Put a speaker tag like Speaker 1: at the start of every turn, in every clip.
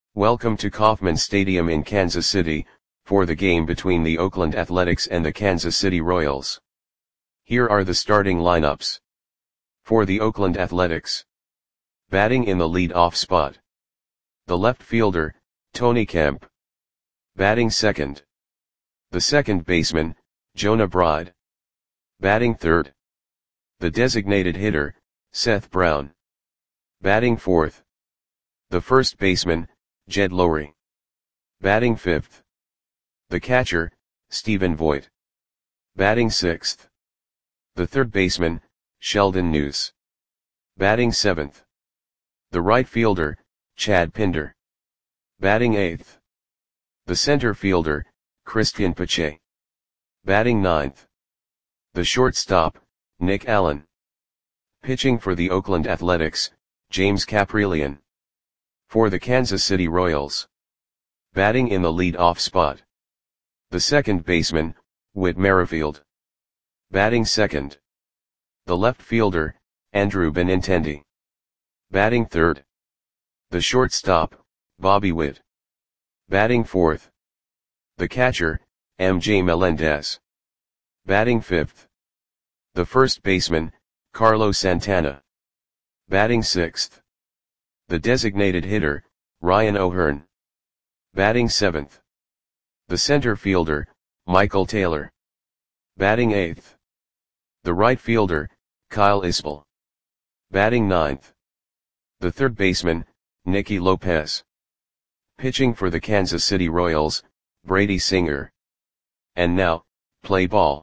Speaker 1: Welcome to Kauffman Stadium in Kansas City, for the game between the Oakland Athletics and the Kansas City Royals. Here are the starting lineups. For the Oakland Athletics. Batting in the lead-off spot. The left fielder, Tony Kemp. Batting second. The second baseman, Jonah Bride. Batting third. The designated hitter, Seth Brown. Batting fourth. The first baseman, Jed Lowrie. Batting fifth. The catcher, Stephen Vogt. Batting sixth. The third baseman, Sheldon Neuse. Batting seventh. The right fielder, Chad Pinder. Batting eighth. The center fielder, Christian Pache. Batting ninth. The shortstop, Nick Allen. Pitching for the Oakland Athletics, James Kaprielian. For the Kansas City Royals. Batting in the lead-off spot. The second baseman, Whit Merrifield. Batting second. The left fielder, Andrew Benintendi. Batting third. The shortstop, Bobby Witt. Batting fourth. The catcher, MJ Melendez. Batting fifth. The first baseman, Carlos Santana. Batting sixth. The designated hitter, Ryan O'Hearn. Batting seventh. The center fielder, Michael Taylor. Batting eighth. The right fielder, Kyle Isbell. Batting ninth. The third baseman, Nicky Lopez. Pitching for the Kansas City Royals, Brady Singer. And now, play ball.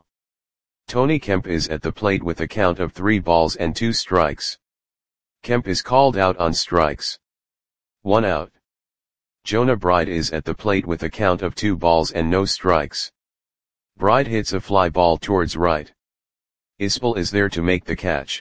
Speaker 1: Tony Kemp is at the plate with a count of 3 balls and 2 strikes. Kemp is called out on strikes. 1 out. Jonah Bride is at the plate with a count of 2 balls and no strikes. Bride hits a fly ball towards right. Isbell is there to make the catch.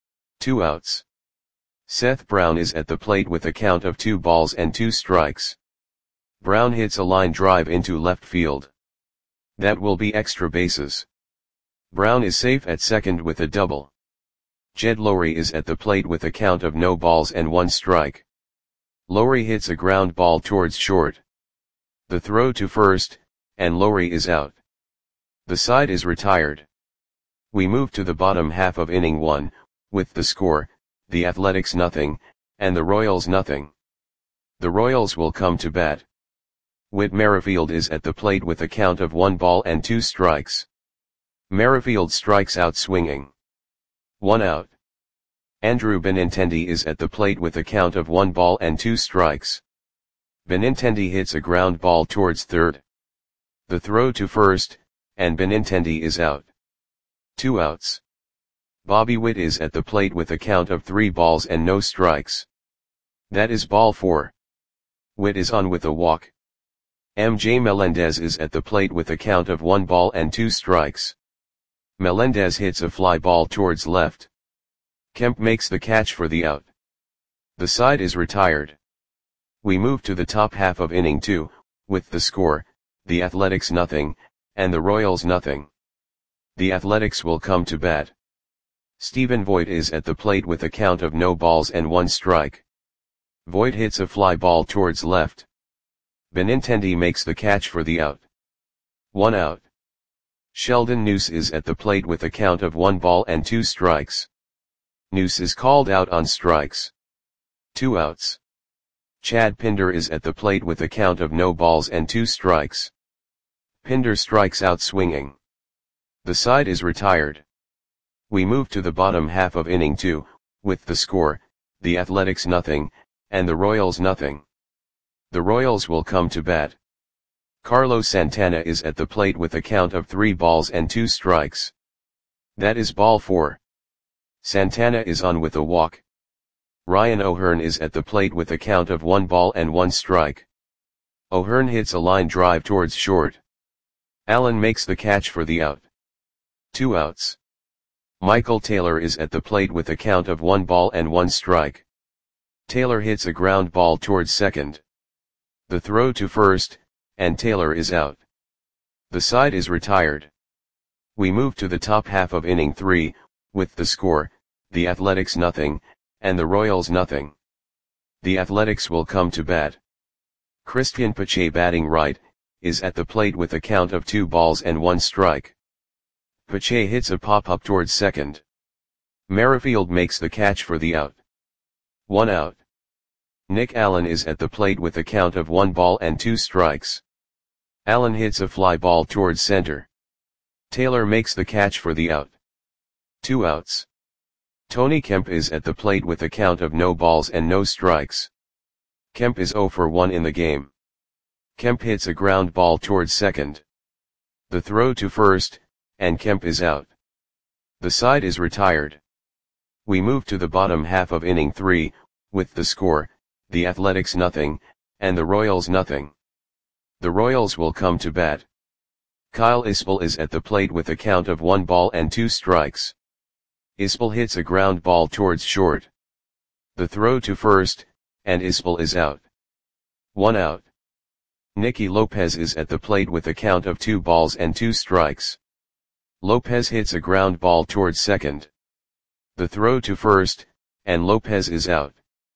Speaker 1: 2 outs. Seth Brown is at the plate with a count of 2 balls and 2 strikes. Brown hits a line drive into left field. That will be extra bases. Brown is safe at second with a double. Jed Lowrie is at the plate with a count of no balls and 1 strike. Lowrie hits a ground ball towards short. The throw to first, and Lowrie is out. The side is retired. We move to the bottom half of inning 1, with the score, the Athletics 0, and the Royals 0. The Royals will come to bat. Whit Merrifield is at the plate with a count of 1 ball and 2 strikes. Merrifield strikes out swinging. 1 out. Andrew Benintendi is at the plate with a count of 1 ball and 2 strikes. Benintendi hits a ground ball towards third. The throw to first, and Benintendi is out. 2 outs. Bobby Witt is at the plate with a count of 3 balls and no strikes. That is ball 4. Witt is on with a walk. MJ Melendez is at the plate with a count of 1 ball and 2 strikes. Melendez hits a fly ball towards left. Kemp makes the catch for the out. The side is retired. We move to the top half of inning 2, with the score, the Athletics 0, and the Royals 0. The Athletics will come to bat. Stephen Vogt is at the plate with a count of no balls and 1 strike. Vogt hits a fly ball towards left. Benintendi makes the catch for the out. 1 out. Sheldon Neuse is at the plate with a count of 1 ball and 2 strikes. Neuse is called out on strikes. 2 outs. Chad Pinder is at the plate with a count of no balls and 2 strikes. Pinder strikes out swinging. The side is retired. We move to the bottom half of inning 2, with the score, the Athletics 0, and the Royals 0. The Royals will come to bat. Carlos Santana is at the plate with a count of 3 balls and 2 strikes. That is ball 4. Santana is on with a walk. Ryan O'Hearn is at the plate with a count of 1 ball and 1 strike. O'Hearn hits a line drive towards short. Allen makes the catch for the out. 2 outs. Michael Taylor is at the plate with a count of 1 ball and 1 strike. Taylor hits a ground ball towards second. The throw to first, and Taylor is out. The side is retired. We move to the top half of inning 3, with the score, the Athletics 0, and the Royals 0. The Athletics will come to bat. Christian Pache batting right, is at the plate with a count of 2 balls and 1 strike. Pache hits a pop-up towards second. Merrifield makes the catch for the out. 1 out. Nick Allen is at the plate with a count of 1 ball and 2 strikes. Allen hits a fly ball towards center. Taylor makes the catch for the out. 2 outs. Tony Kemp is at the plate with a count of no balls and no strikes. Kemp is 0 for 1 in the game. Kemp hits a ground ball towards second. The throw to first, and Kemp is out. The side is retired. We move to the bottom half of inning 3, with the score, the Athletics nothing, and the Royals nothing. The Royals will come to bat. Kyle Isbell is at the plate with a count of 1 ball and 2 strikes. Isbell hits a ground ball towards short. The throw to first, and Isbell is out. 1 out. Nicky Lopez is at the plate with a count of 2 balls and 2 strikes. Lopez hits a ground ball towards second. The throw to first, and Lopez is out.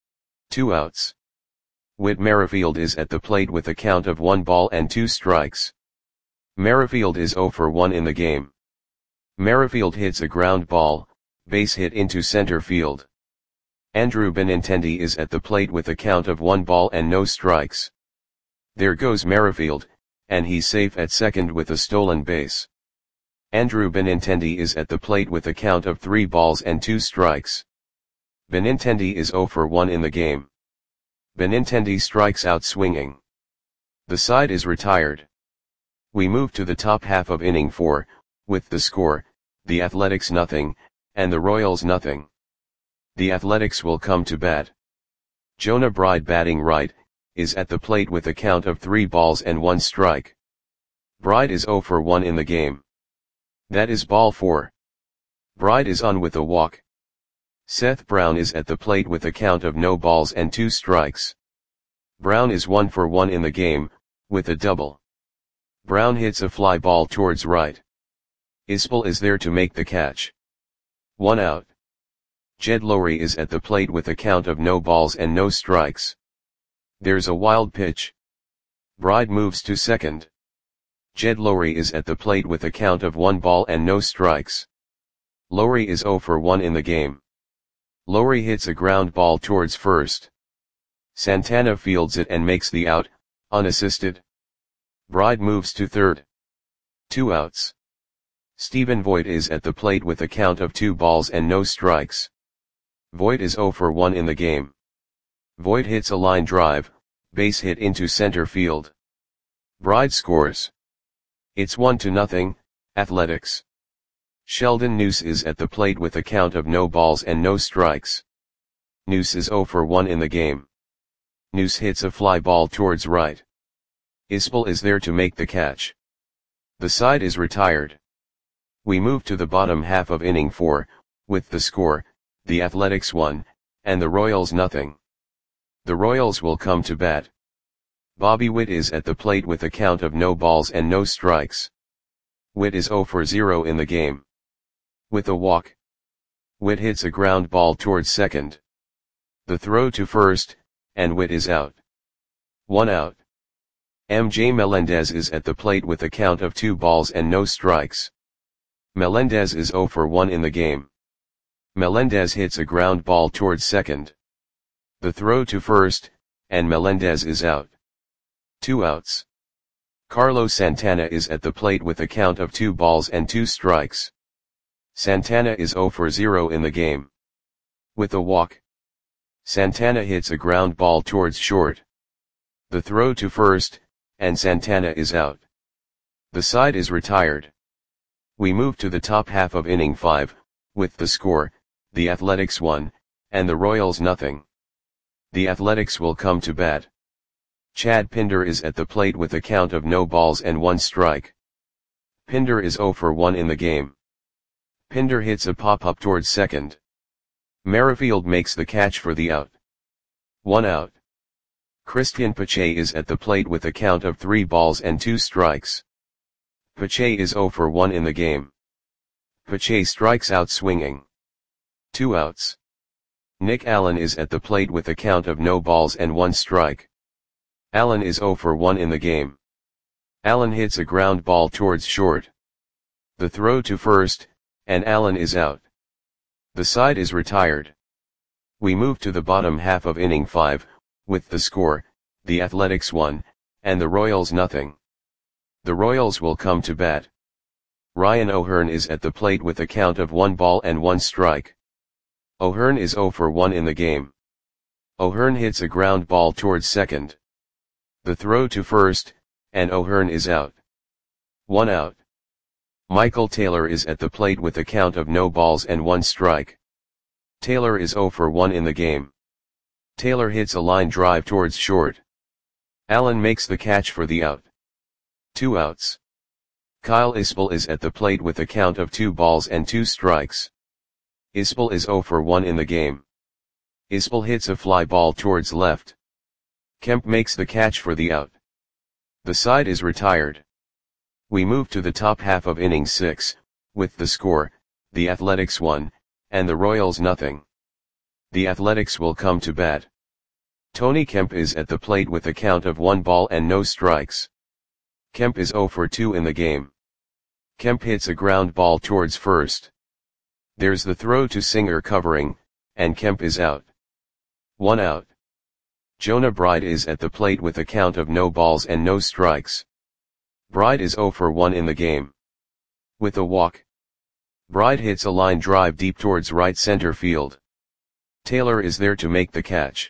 Speaker 1: 2 outs. Whit Merrifield is at the plate with a count of 1 ball and 2 strikes. Merrifield is 0 for 1 in the game. Merrifield hits a ground ball, base hit into center field. Andrew Benintendi is at the plate with a count of 1 ball and no strikes. There goes Merrifield, and he's safe at second with a stolen base. Andrew Benintendi is at the plate with a count of 3 balls and 2 strikes. Benintendi is 0 for 1 in the game. Benintendi strikes out swinging. The side is retired. We move to the top half of inning 4, with the score, the Athletics nothing, and the Royals nothing. The Athletics will come to bat. Jonah Bride batting right, is at the plate with a count of 3 balls and 1 strike. Bride is 0 for 1 in the game. That is ball 4. Bride is on with a walk. Seth Brown is at the plate with a count of no balls and 2 strikes. Brown is 1 for 1 in the game, with a double. Brown hits a fly ball towards right. Isbell is there to make the catch. 1 out. Jed Lowrie is at the plate with a count of no balls and no strikes. There's a wild pitch. Bride moves to second. Jed Lowrie is at the plate with a count of 1 ball and no strikes. Lowrie is 0 for 1 in the game. Lowrie hits a ground ball towards first. Santana fields it and makes the out, unassisted. Bride moves to third. 2 outs. Stephen Voigt is at the plate with a count of 2 balls and no strikes. Voigt is 0 for 1 in the game. Voigt hits a line drive, base hit into center field. Bride scores. It's 1-0, Athletics. Sheldon Noose is at the plate with a count of no balls and no strikes. Noose is 0 for 1 in the game. Noose hits a fly ball towards right. Isbell is there to make the catch. The side is retired. We move to the bottom half of inning 4, with the score, the Athletics 1, and the Royals nothing. The Royals will come to bat. Bobby Witt is at the plate with a count of no balls and no strikes. Witt is 0 for 0 in the game. With a walk. Witt hits a ground ball towards second. The throw to first, and Witt is out. 1 out. MJ Melendez is at the plate with a count of 2 balls and no strikes. Melendez is 0 for 1 in the game. Melendez hits a ground ball towards second. The throw to first, and Melendez is out. 2 outs. Carlos Santana is at the plate with a count of 2 balls and 2 strikes. Santana is 0 for 0 in the game. With a walk. Santana hits a ground ball towards short. The throw to first, and Santana is out. The side is retired. We move to the top half of inning 5, with the score, the Athletics 1, and the Royals nothing. The Athletics will come to bat. Chad Pinder is at the plate with a count of no balls and 1 strike. Pinder is 0 for 1 in the game. Pinder hits a pop-up towards second. Merrifield makes the catch for the out. 1 out. Christian Pache is at the plate with a count of 3 balls and 2 strikes. Pache is 0 for 1 in the game. Pache strikes out swinging. 2 outs. Nick Allen is at the plate with a count of no balls and 1 strike. Allen is 0 for 1 in the game. Allen hits a ground ball towards short. The throw to first, and Allen is out. The side is retired. We move to the bottom half of inning 5, with the score, the Athletics 1, and the Royals nothing. The Royals will come to bat. Ryan O'Hearn is at the plate with a count of 1 ball and 1 strike. O'Hearn is 0 for 1 in the game. O'Hearn hits a ground ball towards second. The throw to first, and O'Hearn is out. 1 out. Michael Taylor is at the plate with a count of no balls and 1 strike. Taylor is 0 for 1 in the game. Taylor hits a line drive towards short. Allen makes the catch for the out. 2 outs. Kyle Isbell is at the plate with a count of 2 balls and 2 strikes. Isbell is 0 for 1 in the game. Isbell hits a fly ball towards left. Kemp makes the catch for the out. The side is retired. We move to the top half of inning 6, with the score, the Athletics 1, and the Royals nothing. The Athletics will come to bat. Tony Kemp is at the plate with a count of 1 ball and no strikes. Kemp is 0 for 2 in the game. Kemp hits a ground ball towards first. There's the throw to Singer covering, and Kemp is out. 1 out. Jonah Bride is at the plate with a count of no balls and no strikes. Bride is 0 for 1 in the game. With a walk. Bride hits a line drive deep towards right center field. Taylor is there to make the catch.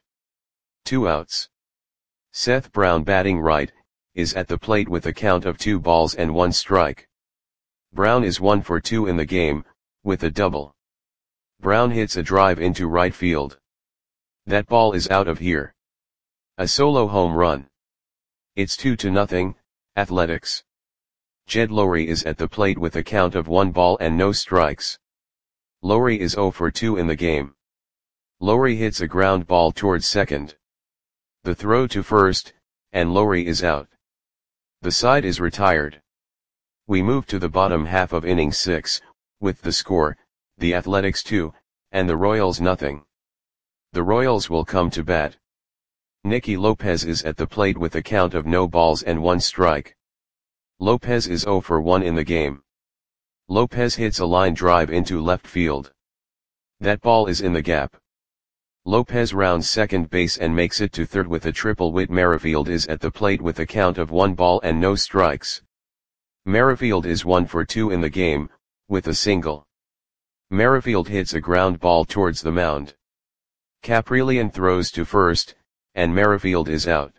Speaker 1: 2 outs. Seth Brown batting right, is at the plate with a count of 2 balls and 1 strike. Brown is 1 for 2 in the game, with a double. Brown hits a drive into right field. That ball is out of here. A solo home run. It's 2-0, Athletics. Jed Lowrie is at the plate with a count of 1 ball and no strikes. Lowrie is 0 for 2 in the game. Lowrie hits a ground ball towards second. The throw to first, and Lowrie is out. The side is retired. We move to the bottom half of inning 6, with the score, the Athletics 2, and the Royals nothing. The Royals will come to bat. Nicky Lopez is at the plate with a count of no balls and 1 strike. Lopez is 0 for 1 in the game. Lopez hits a line drive into left field. That ball is in the gap. Lopez rounds second base and makes it to third with a triple. Whit Merrifield is at the plate with a count of 1 ball and no strikes. Merrifield is 1 for 2 in the game, with a single. Merrifield hits a ground ball towards the mound. Caprillion throws to first, and Merrifield is out.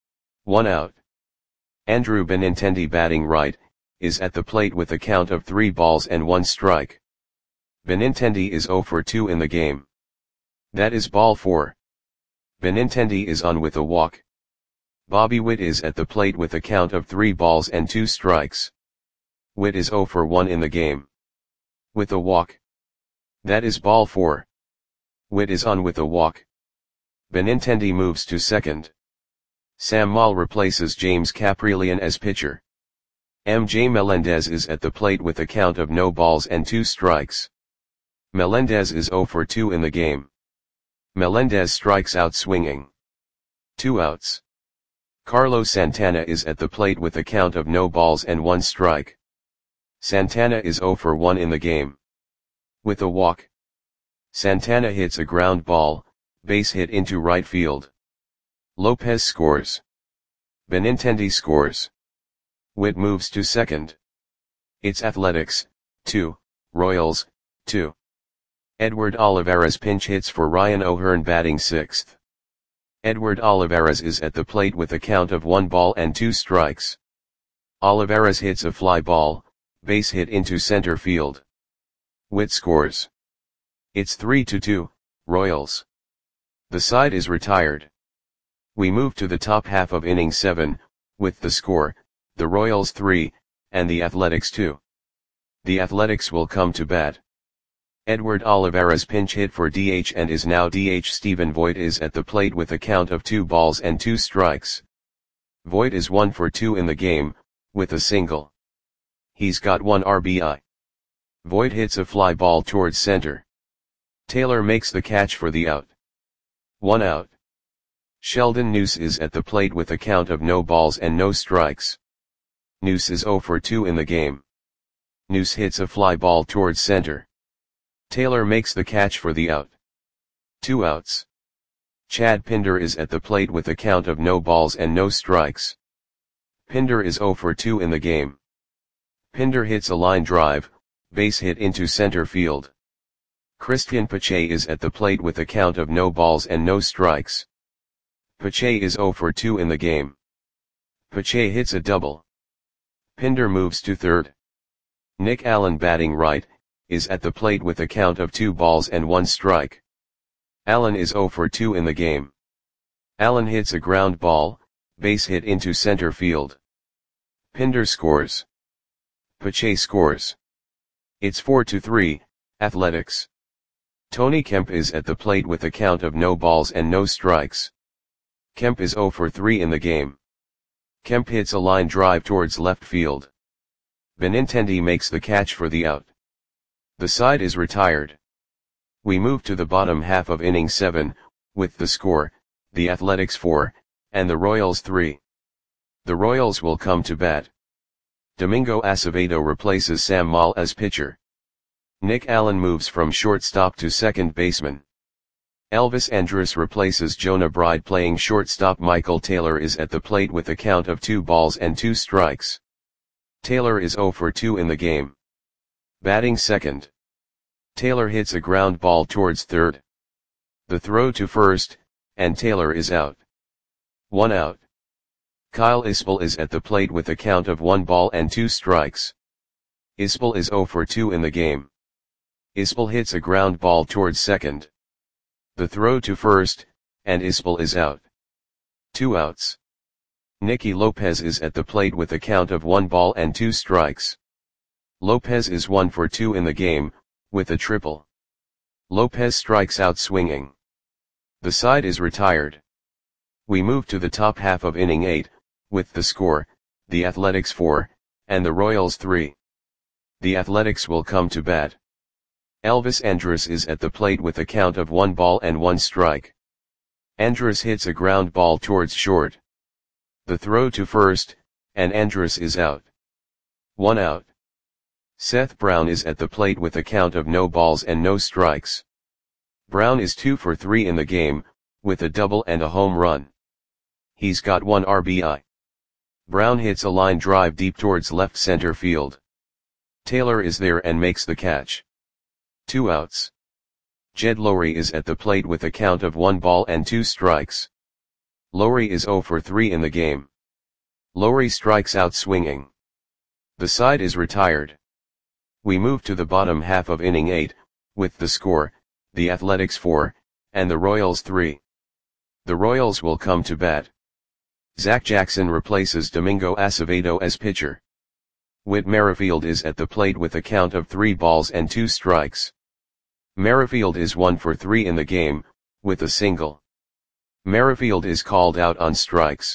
Speaker 1: 1 out. Andrew Benintendi batting right, is at the plate with a count of 3 balls and 1 strike. Benintendi is 0 for 2 in the game. That is ball 4. Benintendi is on with a walk. Bobby Witt is at the plate with a count of 3 balls and 2 strikes. Witt is 0 for 1 in the game. With a walk. That is ball 4. Witt is on with a walk. Benintendi moves to second. Sam Moll replaces James Caprillion as pitcher. MJ Melendez is at the plate with a count of no balls and 2 strikes. Melendez is 0 for 2 in the game. Melendez strikes out swinging. 2 outs. Carlos Santana is at the plate with a count of no balls and 1 strike. Santana is 0 for 1 in the game. With a walk. Santana hits a ground ball, base hit into right field. Lopez scores. Benintendi scores. Witt moves to second. It's Athletics, 2, Royals, 2. Edward Olivares pinch hits for Ryan O'Hearn batting 6th. Edward Olivares is at the plate with a count of 1 ball and 2 strikes. Olivares hits a fly ball, base hit into center field. Witt scores. It's 3-2, Royals. The side is retired. We move to the top half of inning 7, with the score, the Royals 3, and the Athletics 2. The Athletics will come to bat. Edward Olivares pinch hit for DH and is now DH. Stephen Voigt is at the plate with a count of 2 balls and 2 strikes. Voigt is 1 for 2 in the game, with a single. He's got 1 RBI. Voigt hits a fly ball towards center. Taylor makes the catch for the out. 1 out. Sheldon Noose is at the plate with a count of no balls and no strikes. Noose is 0 for 2 in the game. Noose hits a fly ball towards center. Taylor makes the catch for the out. 2 outs. Chad Pinder is at the plate with a count of no balls and no strikes. Pinder is 0 for 2 in the game. Pinder hits a line drive, base hit into center field. Christian Pache is at the plate with a count of no balls and no strikes. Pache is 0 for 2 in the game. Pache hits a double. Pinder moves to third. Nick Allen, batting right, is at the plate with a count of 2 balls and 1 strike. Allen is 0 for 2 in the game. Allen hits a ground ball, base hit into center field. Pinder scores. Pache scores. It's 4-3, Athletics. Tony Kemp is at the plate with a count of no balls and no strikes. Kemp is 0 for 3 in the game. Kemp hits a line drive towards left field. Benintendi makes the catch for the out. The side is retired. We move to the bottom half of inning 7, with the score, the Athletics 4, and the Royals 3. The Royals will come to bat. Domingo Acevedo replaces Sam Moll as pitcher. Nick Allen moves from shortstop to second baseman. Elvis Andrus replaces Jonah Bride playing shortstop. Michael Taylor is at the plate with a count of 2 balls and 2 strikes. Taylor is 0 for 2 in the game. Batting second. Taylor hits a ground ball towards third. The throw to first, and Taylor is out. 1 out. Kyle Isbell is at the plate with a count of 1 ball and 2 strikes. Isbell is 0 for 2 in the game. Isbell hits a ground ball towards second. The throw to first, and Isbell is out. 2 outs. Nicky Lopez is at the plate with a count of 1 ball and 2 strikes. Lopez is 1 for 2 in the game, with a triple. Lopez strikes out swinging. The side is retired. We move to the top half of inning 8, with the score, the Athletics 4, and the Royals 3. The Athletics will come to bat. Elvis Andrus is at the plate with a count of 1 ball and 1 strike. Andrus hits a ground ball towards short. The throw to first, and Andrus is out. 1 out. Seth Brown is at the plate with a count of no balls and no strikes. Brown is 2 for 3 in the game, with a double and a home run. He's got 1 RBI. Brown hits a line drive deep towards left center field. Taylor is there and makes the catch. 2 outs. Jed Lowrie is at the plate with a count of 1 ball and 2 strikes. Lowrie is 0 for 3 in the game. Lowrie strikes out swinging. The side is retired. We move to the bottom half of inning 8, with the score, the Athletics 4, and the Royals 3. The Royals will come to bat. Zach Jackson replaces Domingo Acevedo as pitcher. Whit Merrifield is at the plate with a count of 3 balls and 2 strikes. Merrifield is 1 for 3 in the game, with a single. Merrifield is called out on strikes.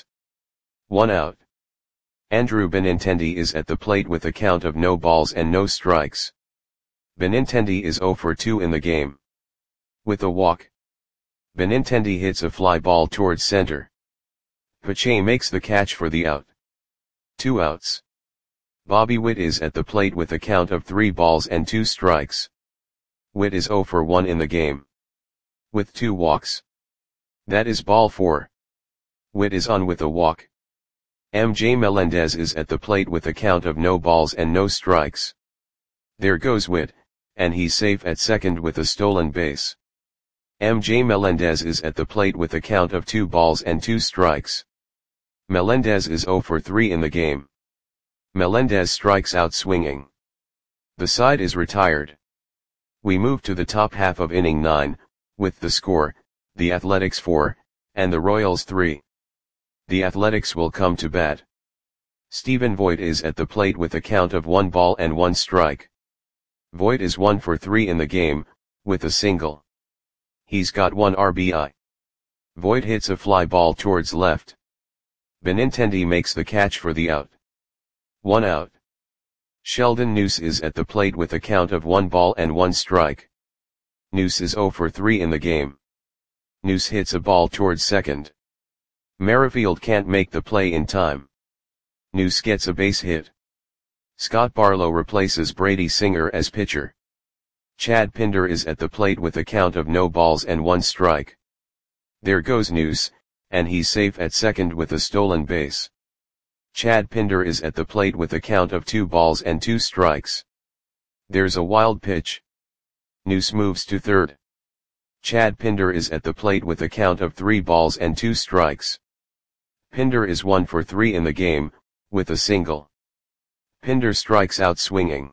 Speaker 1: 1 out. Andrew Benintendi is at the plate with a count of no balls and no strikes. Benintendi is 0 for 2 in the game. With a walk. Benintendi hits a fly ball towards center. Pache makes the catch for the out. 2 outs. Bobby Witt is at the plate with a count of 3 balls and 2 strikes. Witt is 0 for 1 in the game. With 2 walks. That is ball 4. Witt is on with a walk. MJ Melendez is at the plate with a count of no balls and no strikes. There goes Witt, and he's safe at second with a stolen base. MJ Melendez is at the plate with a count of 2 balls and 2 strikes. Melendez is 0 for 3 in the game. Melendez strikes out swinging. The side is retired. We move to the top half of inning 9, with the score, the Athletics 4, and the Royals 3. The Athletics will come to bat. Stephen Voigt is at the plate with a count of 1 ball and 1 strike. Voigt is 1 for 3 in the game, with a single. He's got 1 RBI. Voigt hits a fly ball towards left. Benintendi makes the catch for the out. 1 out. Sheldon Noose is at the plate with a count of 1 ball and 1 strike. Noose is 0 for 3 in the game. Noose hits a ball towards second. Merrifield can't make the play in time. Noose gets a base hit. Scott Barlow replaces Brady Singer as pitcher. Chad Pinder is at the plate with a count of no balls and 1 strike. There goes Noose, and he's safe at second with a stolen base. Chad Pinder is at the plate with a count of 2 balls and 2 strikes. There's a wild pitch. Noose moves to third. Chad Pinder is at the plate with a count of 3 balls and 2 strikes. Pinder is 1 for 3 in the game, with a single. Pinder strikes out swinging.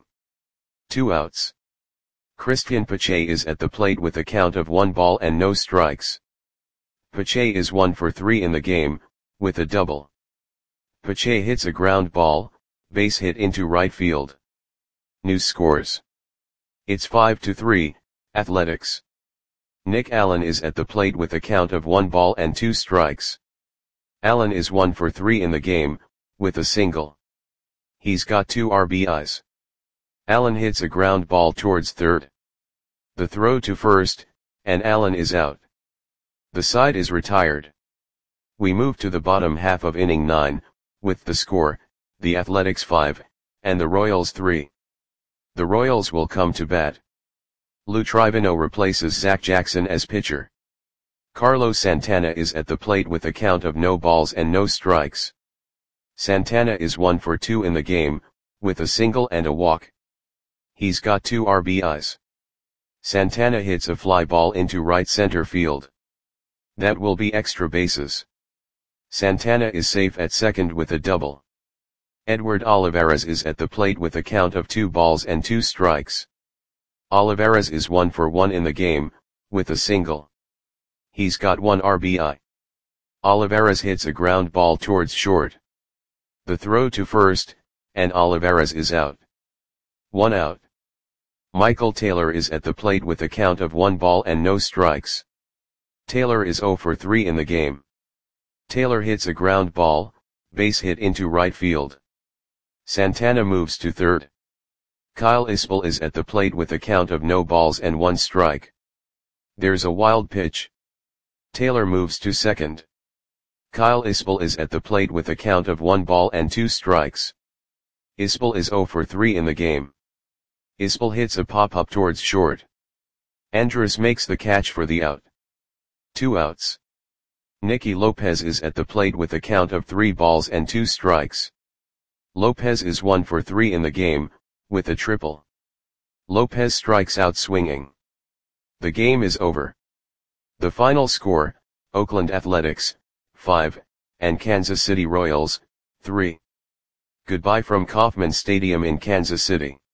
Speaker 1: 2 outs. Christian Pache is at the plate with a count of 1 ball and no strikes. Pache is 1 for 3 in the game, with a double. Pache hits a ground ball, base hit into right field. Noose scores. It's 5-3, Athletics. Nick Allen is at the plate with a count of 1 ball and 2 strikes. Allen is 1 for 3 in the game, with a single. He's got 2 RBIs. Allen hits a ground ball towards third. The throw to first, and Allen is out. The side is retired. We move to the bottom half of inning 9, with the score, the Athletics 5, and the Royals 3. The Royals will come to bat. Lou Trivino replaces Zach Jackson as pitcher. Carlos Santana is at the plate with a count of no balls and no strikes. Santana is 1 for 2 in the game, with a single and a walk. He's got 2 RBIs. Santana hits a fly ball into right center field. That will be extra bases. Santana is safe at second with a double. Edward Olivares is at the plate with a count of 2 balls and 2 strikes. Olivares is 1 for 1 in the game, with a single. He's got 1 RBI. Olivares hits a ground ball towards short. The throw to first, and Olivares is out. 1 out. Michael Taylor is at the plate with a count of 1 ball and no strikes. Taylor is 0 for 3 in the game. Taylor hits a ground ball, base hit into right field. Santana moves to third. Kyle Isbell is at the plate with a count of no balls and 1 strike. There's a wild pitch. Taylor moves to second. Kyle Isbell is at the plate with a count of 1 ball and 2 strikes. Isbell is 0 for 3 in the game. Isbell hits a pop-up towards short. Andrus makes the catch for the out. 2 outs. Nicky Lopez is at the plate with a count of 3 balls and 2 strikes. Lopez is 1 for 3 in the game, with a triple. Lopez strikes out swinging. The game is over. The final score, Oakland Athletics, 5, and Kansas City Royals, 3. Goodbye from Kauffman Stadium in Kansas City.